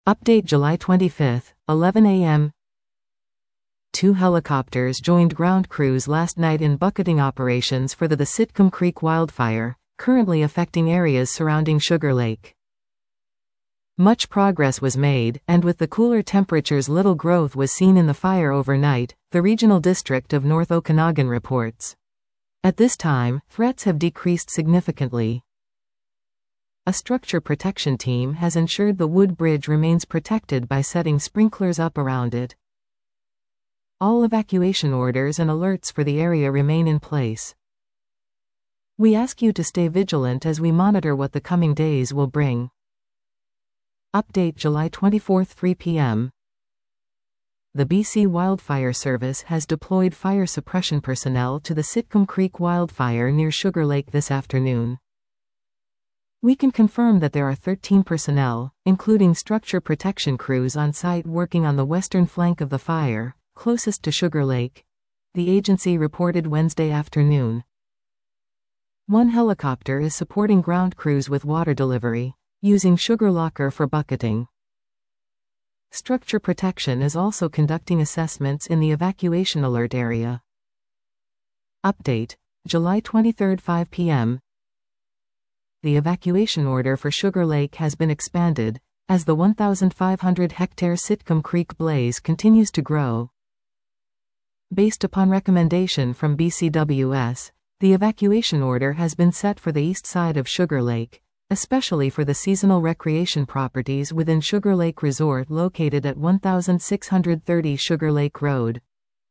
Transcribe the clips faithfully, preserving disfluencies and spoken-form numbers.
Update July twenty-fifth, eleven a m Two helicopters joined ground crews last night in bucketing operations for the, the Sitcom Creek wildfire, currently affecting areas surrounding Sugar Lake. Much progress was made, and with the cooler temperatures little growth was seen in the fire overnight, the Regional District of North Okanagan reports. At this time, threats have decreased significantly. A structure protection team has ensured the wood bridge remains protected by setting sprinklers up around it. All evacuation orders and alerts for the area remain in place. We ask you to stay vigilant as we monitor what the coming days will bring. Update July twenty-fourth, three p m The B C Wildfire Service has deployed fire suppression personnel to the Sitcom Creek wildfire near Sugar Lake this afternoon. We can confirm that there are thirteen personnel, including structure protection crews on site working on the western flank of the fire, closest to Sugar Lake, the agency reported Wednesday afternoon. One helicopter is supporting ground crews with water delivery, using Sugar Locker for bucketing. Structure protection is also conducting assessments in the evacuation alert area. Update, July twenty-third, five p m The evacuation order for Sugar Lake has been expanded, as the one thousand five hundred hectare Sitcom Creek blaze continues to grow. Based upon recommendation from B C W S, the evacuation order has been set for the east side of Sugar Lake, especially for the seasonal recreation properties within Sugar Lake Resort located at sixteen thirty Sugar Lake Road.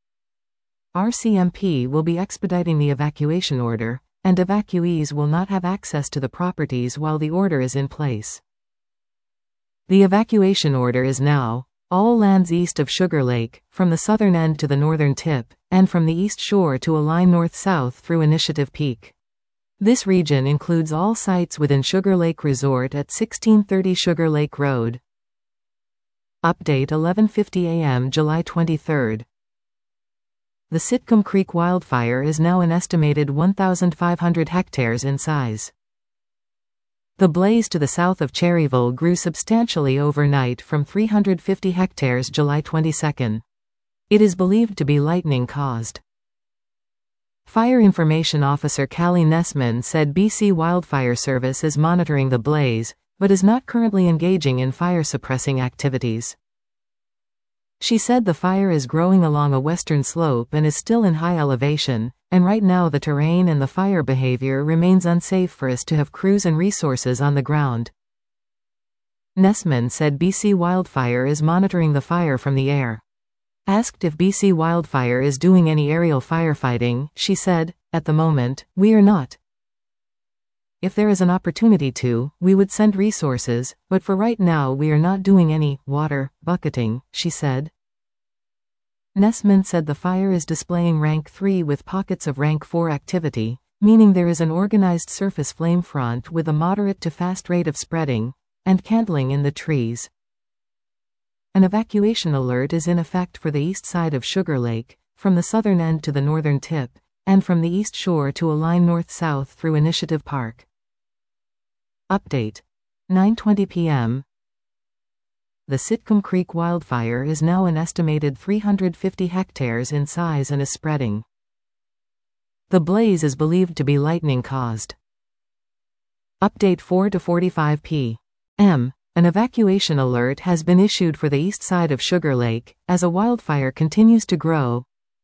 R C M P will be expediting the evacuation order, and evacuees will not have access to the properties while the order is in place. The evacuation order is now, all lands east of Sugar Lake, from the southern end to the northern tip, and from the east shore to a line north-south through Initiative Peak. This region includes all sites within Sugar Lake Resort at sixteen thirty Sugar Lake Road. Update eleven fifty a m July twenty-third. The Sitcom Creek wildfire is now an estimated one thousand five hundred hectares in size. The blaze to the south of Cherryville grew substantially overnight from three hundred fifty hectares July twenty-second. It is believed to be lightning caused. Fire Information Officer Callie Nessman said B C Wildfire Service is monitoring the blaze, but is not currently engaging in fire suppressing activities. She said the fire is growing along a western slope and is still in high elevation, and right now the terrain and the fire behavior remains unsafe for us to have crews and resources on the ground. Nessman said B C Wildfire is monitoring the fire from the air. Asked if B C Wildfire is doing any aerial firefighting, she said, "At the moment, we are not. If there is an opportunity to, we would send resources, but for right now we are not doing any water bucketing," she said. Nessman said the fire is displaying rank three with pockets of rank four activity, meaning there is an organized surface flame front with a moderate to fast rate of spreading, and candling in the trees. An evacuation alert is in effect for the east side of Sugar Lake, from the southern end to the northern tip, and from the east shore to a line north-south through Initiative Park. Update, nine twenty p m The Sitcom Creek wildfire is now an estimated three hundred fifty hectares in size and is spreading. The blaze is believed to be lightning caused. Update four to forty-five p m An evacuation alert has been issued for the east side of Sugar Lake, as a wildfire continues to grow.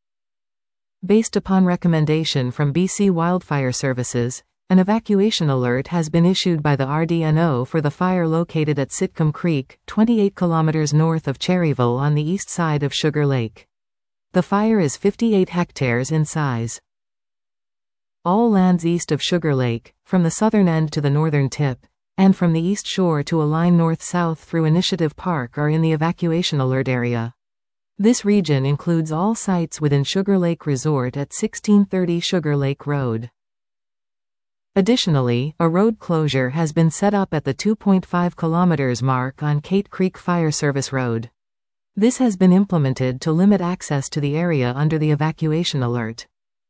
Based upon recommendation from B C Wildfire Services, an evacuation alert has been issued by the R D N O for the fire located at Sitcom Creek, twenty-eight kilometers north of Cherryville on the east side of Sugar Lake. The fire is fifty-eight hectares in size. All lands east of Sugar Lake, from the southern end to the northern tip, and from the east shore to a line north-south through Initiative Park are in the evacuation alert area. This region includes all sites within Sugar Lake Resort at sixteen thirty Sugar Lake Road. Additionally, a road closure has been set up at the two point five kilometers mark on Kate Creek Fire Service Road. This has been implemented to limit access to the area under the evacuation alert.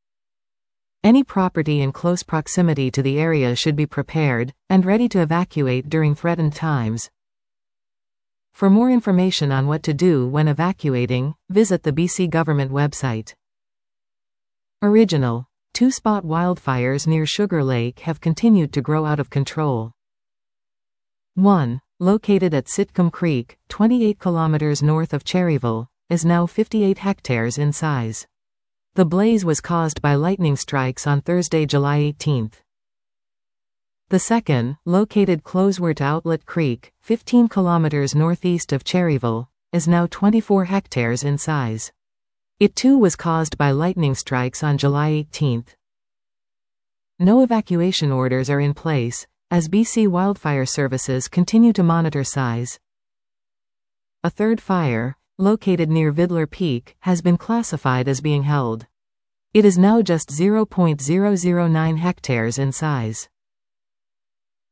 Any property in close proximity to the area should be prepared and ready to evacuate during threatened times. For more information on what to do when evacuating, visit the B C government website. Original. Two-spot wildfires near Sugar Lake have continued to grow out of control. one. Located at Sitcom Creek, twenty-eight kilometers north of Cherryville, is now fifty-eight hectares in size. The blaze was caused by lightning strikes on Thursday, July eighteenth. The second, located Closewort Outlet Creek, fifteen kilometers northeast of Cherryville, is now twenty-four hectares in size. It too was caused by lightning strikes on July eighteenth. No evacuation orders are in place, as B C Wildfire Services continue to monitor size. A third fire, located near Vidler Peak, has been classified as being held. It is now just zero point zero zero nine hectares in size.